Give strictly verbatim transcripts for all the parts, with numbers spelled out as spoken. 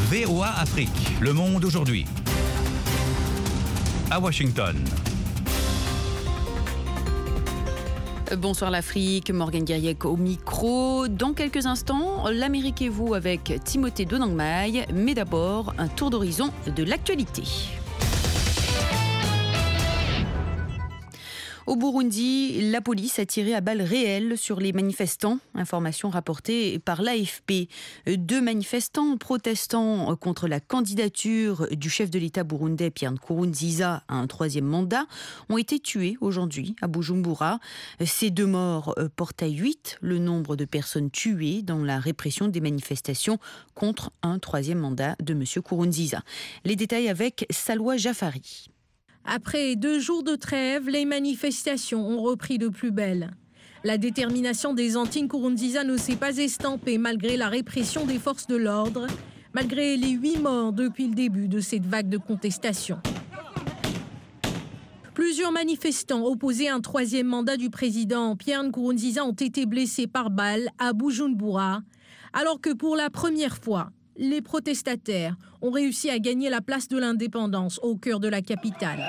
V O A Afrique, le monde aujourd'hui. À Washington. Bonsoir l'Afrique, Morgane Guiriec au micro. Dans quelques instants, l'Amérique et vous avec Timothée Donangmaï. Mais d'abord, un tour d'horizon de l'actualité. Au Burundi, la police a tiré à balles réelles sur les manifestants. Information rapportée par l'A F P. Deux manifestants protestant contre la candidature du chef de l'État burundais Pierre Nkurunziza à un troisième mandat ont été tués aujourd'hui à Bujumbura. Ces deux morts portent à huit le nombre de personnes tuées dans la répression des manifestations contre un troisième mandat de M. Nkurunziza. Les détails avec Salwa Jafari. Après deux jours de trêve, les manifestations ont repris de plus belle. La détermination des anti-Nkurunziza ne s'est pas estampée malgré la répression des forces de l'ordre, malgré les huit morts depuis le début de cette vague de contestation. Plusieurs manifestants opposés à un troisième mandat du président Pierre Nkurunziza ont été blessés par balle à Bujumbura, alors que pour la première fois, les protestataires ont réussi à gagner la place de l'indépendance au cœur de la capitale.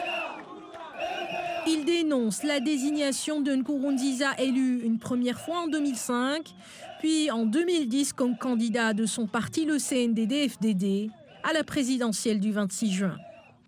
Ils dénoncent la désignation de Nkurunziza élu une première fois en deux mille cinq, puis en deux mille dix comme candidat de son parti, le C N D D F D D, à la présidentielle du vingt-six juin.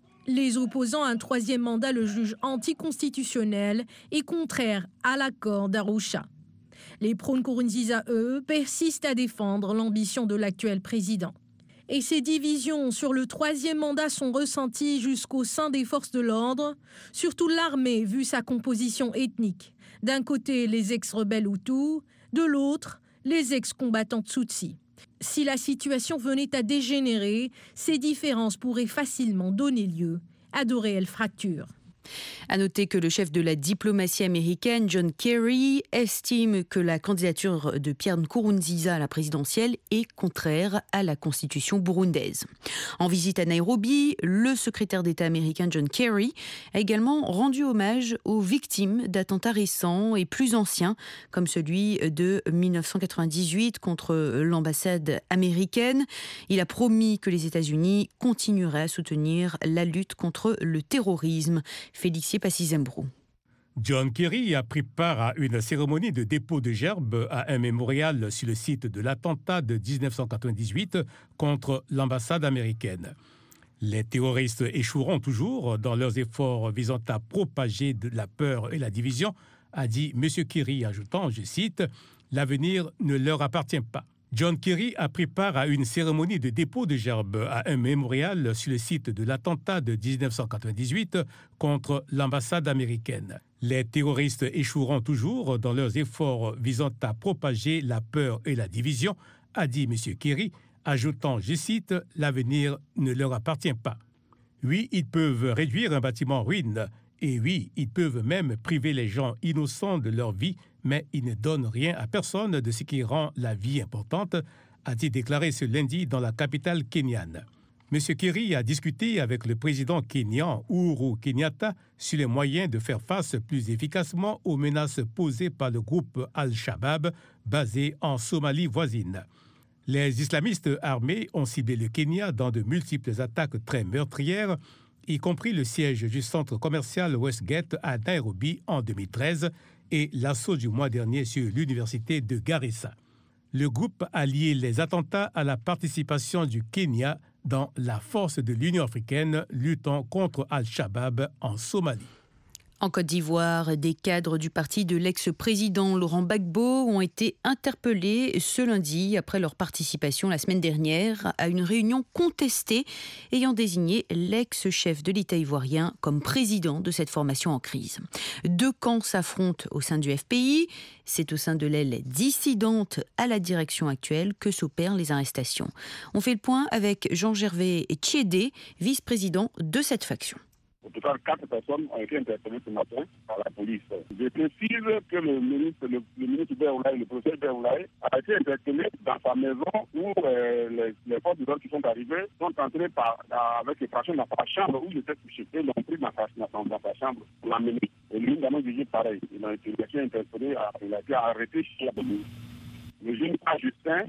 Les opposants à un troisième mandat le jugent anticonstitutionnel et contraire à l'accord d'Arusha. Les pro-Nkurunziza, eux, persistent à défendre l'ambition de l'actuel président. Et ces divisions sur le troisième mandat sont ressenties jusqu'au sein des forces de l'ordre, surtout l'armée, vu sa composition ethnique. D'un côté, les ex-rebelles Hutus, de l'autre, les ex-combattants Tutsis. Si la situation venait à dégénérer, ces différences pourraient facilement donner lieu à de réelles fractures. À noter que le chef de la diplomatie américaine, John Kerry, estime que la candidature de Pierre Nkurunziza à la présidentielle est contraire à la constitution burundaise. En visite à Nairobi, le secrétaire d'État américain John Kerry a également rendu hommage aux victimes d'attentats récents et plus anciens, comme celui de dix-neuf cent quatre-vingt-dix-huit contre l'ambassade américaine. Il a promis que les États-Unis continueraient à soutenir la lutte contre le terrorisme. Félicie Passy-Zembrou. John Kerry a pris part à une cérémonie de dépôt de gerbes à un mémorial sur le site de l'attentat de dix-neuf cent quatre-vingt-dix-huit contre l'ambassade américaine. Les terroristes échoueront toujours dans leurs efforts visant à propager de la peur et la division, a dit M. Kerry, ajoutant, je cite, « L'avenir ne leur appartient pas ». John Kerry a pris part à une cérémonie de dépôt de gerbes à un mémorial sur le site de l'attentat de dix-neuf cent quatre-vingt-dix-huit contre l'ambassade américaine. Les terroristes échoueront toujours dans leurs efforts visant à propager la peur et la division, a dit M. Kerry, ajoutant, je cite, « L'avenir ne leur appartient pas ». Oui, ils peuvent réduire un bâtiment en ruine, et oui, ils peuvent même priver les gens innocents de leur vie, mais ils ne donnent rien à personne de ce qui rend la vie importante, a-t-il déclaré ce lundi dans la capitale kenyane. M. Kerry a discuté avec le président kényan Uhuru Kenyatta sur les moyens de faire face plus efficacement aux menaces posées par le groupe Al-Shabaab basé en Somalie voisine. Les islamistes armés ont ciblé le Kenya dans de multiples attaques très meurtrières, y compris le siège du centre commercial Westgate à Nairobi en deux mille treize et l'assaut du mois dernier sur l'université de Garissa. Le groupe a lié les attentats à la participation du Kenya dans la force de l'Union africaine luttant contre Al-Shabaab en Somalie. En Côte d'Ivoire, des cadres du parti de l'ex-président Laurent Gbagbo ont été interpellés ce lundi après leur participation la semaine dernière à une réunion contestée ayant désigné l'ex-chef de l'État ivoirien comme président de cette formation en crise. Deux camps s'affrontent au sein du F P I. C'est au sein de l'aile dissidente à la direction actuelle que s'opèrent les arrestations. On fait le point avec Jean-Gervais Tchédé, vice-président de cette faction. Au total, quatre personnes ont été interpellées ce matin par la police. Je précise que le ministre, le, le ministre Beoulaye, le professeur Beoulaye, a été interpellé dans sa maison où euh, les, les forces de l'ordre qui sont arrivées sont entrées par, avec les fractions dans sa chambre où il était couché. Ils l'ont pris dans sa, dans, dans sa chambre pour l'amener. Et lui, également, jugé pareil. Il a été interpellé, il a été arrêté chez la police. Le jeune Justin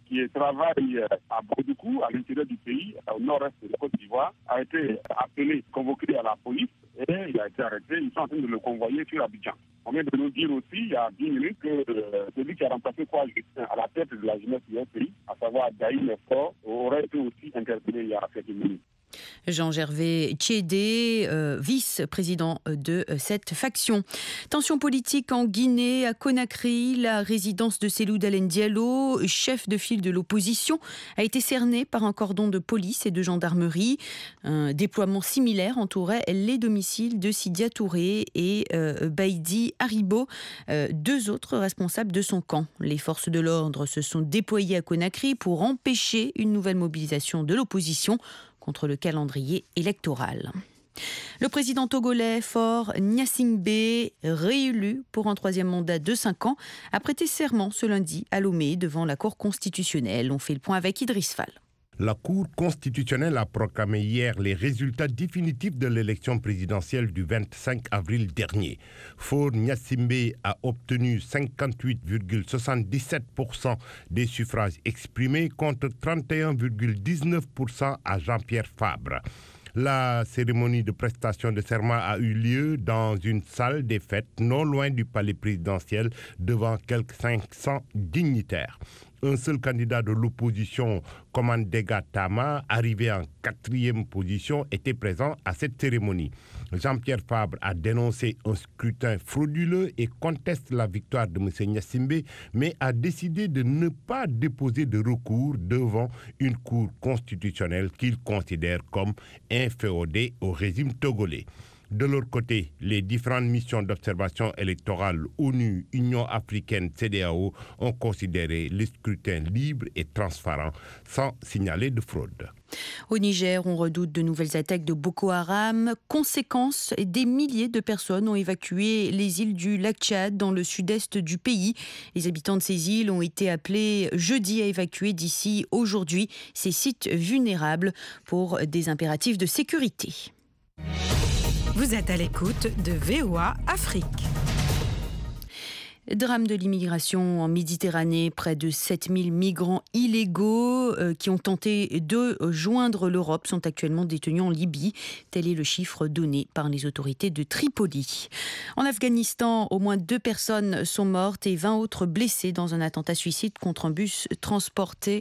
qui travaille à Bordoukou, à l'intérieur du pays, au nord-est de la Côte d'Ivoire, a été appelé, convoqué à la police et il a été arrêté. Ils sont en train de le convoyer sur Abidjan. On vient de nous dire aussi, il y a dix minutes, que euh, celui qui a remplacé quoi à la tête de la jeunesse du pays, à savoir Daïm Fort, aurait été aussi interpellé il y a quelques minutes. Jean-Gervais Tchédé, euh, vice-président de cette faction. Tension politique en Guinée, à Conakry, la résidence de Cellou Dalein Diallo, chef de file de l'opposition, a été cernée par un cordon de police et de gendarmerie. Un déploiement similaire entourait les domiciles de Sidia Touré et euh, Baïdi Haribo, euh, deux autres responsables de son camp. Les forces de l'ordre se sont déployées à Conakry pour empêcher une nouvelle mobilisation de l'opposition contre le calendrier électoral. Le président togolais Faure Gnassingbé, réélu pour un troisième mandat de cinq ans, a prêté serment ce lundi à Lomé devant la Cour constitutionnelle. On fait le point avec Idriss Fall. La Cour constitutionnelle a proclamé hier les résultats définitifs de l'élection présidentielle du vingt-cinq avril dernier. Faure Gnassingbé a obtenu cinquante-huit virgule soixante-dix-sept pour cent des suffrages exprimés contre trente et un virgule dix-neuf pour cent à Jean-Pierre Fabre. La cérémonie de prestation de serment a eu lieu dans une salle des fêtes non loin du palais présidentiel devant quelques cinq cents dignitaires. Un seul candidat de l'opposition, Komandega Tama, arrivé en quatrième position, était présent à cette cérémonie. Jean-Pierre Fabre a dénoncé un scrutin frauduleux et conteste la victoire de M. Gnassingbé, mais a décidé de ne pas déposer de recours devant une cour constitutionnelle qu'il considère comme inféodée au régime togolais. De leur côté, les différentes missions d'observation électorale ONU, Union africaine, C E D E A O ont considéré les scrutins libres et transparents sans signaler de fraude. Au Niger, on redoute de nouvelles attaques de Boko Haram. Conséquence, des milliers de personnes ont évacué les îles du lac Tchad dans le sud-est du pays. Les habitants de ces îles ont été appelés jeudi à évacuer d'ici aujourd'hui ces sites vulnérables pour des impératifs de sécurité. Vous êtes à l'écoute de V O A Afrique. Drame de l'immigration en Méditerranée, près de sept mille migrants illégaux euh, qui ont tenté de joindre l'Europe sont actuellement détenus en Libye. Tel est le chiffre donné par les autorités de Tripoli. En Afghanistan, au moins deux personnes sont mortes et vingt autres blessées dans un attentat suicide contre un bus transporté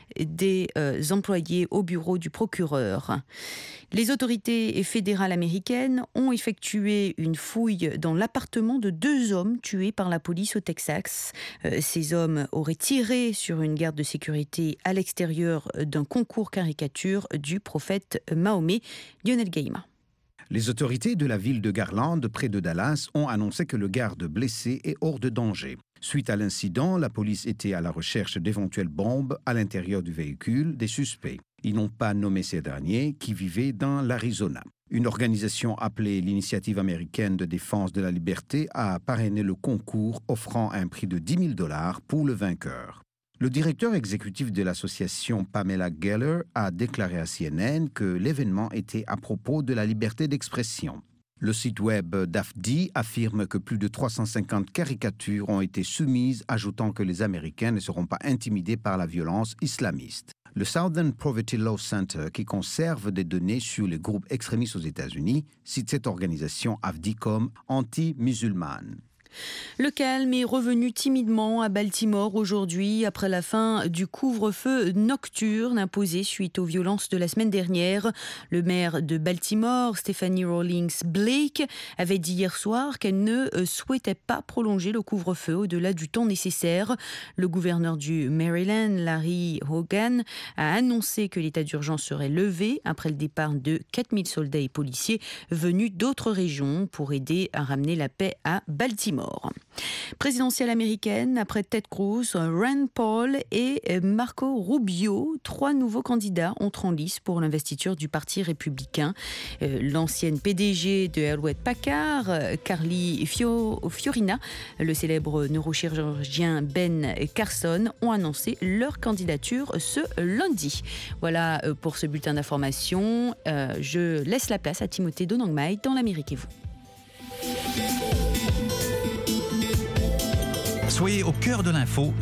des euh, employés au bureau du procureur. Les autorités fédérales américaines ont effectué une fouille dans l'appartement de deux hommes tués par la police au Texas. Euh, ces hommes auraient tiré sur une garde de sécurité à l'extérieur d'un concours caricature du prophète Mahomet. Lionel Gaïma. Les autorités de la ville de Garland, près de Dallas, ont annoncé que le garde blessé est hors de danger. Suite à l'incident, la police était à la recherche d'éventuelles bombes à l'intérieur du véhicule des suspects. Ils n'ont pas nommé ces derniers qui vivaient dans l'Arizona. Une organisation appelée l'Initiative américaine de défense de la liberté a parrainé le concours offrant un prix de dix mille dollars pour le vainqueur. Le directeur exécutif de l'association, Pamela Geller, a déclaré à C N N que l'événement était à propos de la liberté d'expression. Le site web d'A F D I affirme que plus de trois cent cinquante caricatures ont été soumises, ajoutant que les Américains ne seront pas intimidés par la violence islamiste. Le Southern Poverty Law Center, qui conserve des données sur les groupes extrémistes aux États-Unis, cite cette organisation A F D I comme anti-musulmane. Le calme est revenu timidement à Baltimore aujourd'hui après la fin du couvre-feu nocturne imposé suite aux violences de la semaine dernière. Le maire de Baltimore, Stephanie Rawlings Blake, avait dit hier soir qu'elle ne souhaitait pas prolonger le couvre-feu au-delà du temps nécessaire. Le gouverneur du Maryland, Larry Hogan, a annoncé que l'état d'urgence serait levé après le départ de quatre mille soldats et policiers venus d'autres régions pour aider à ramener la paix à Baltimore. Présidentielle américaine, après Ted Cruz, Rand Paul et Marco Rubio, trois nouveaux candidats entrent en lice pour l'investiture du Parti républicain. L'ancienne P D G de Hewlett-Packard, Carly Fiorina, le célèbre neurochirurgien Ben Carson ont annoncé leur candidature ce lundi. Voilà pour ce bulletin d'information. Je laisse la place à Timothée Donangmai dans l'Amérique et vous. Soyez au cœur de l'info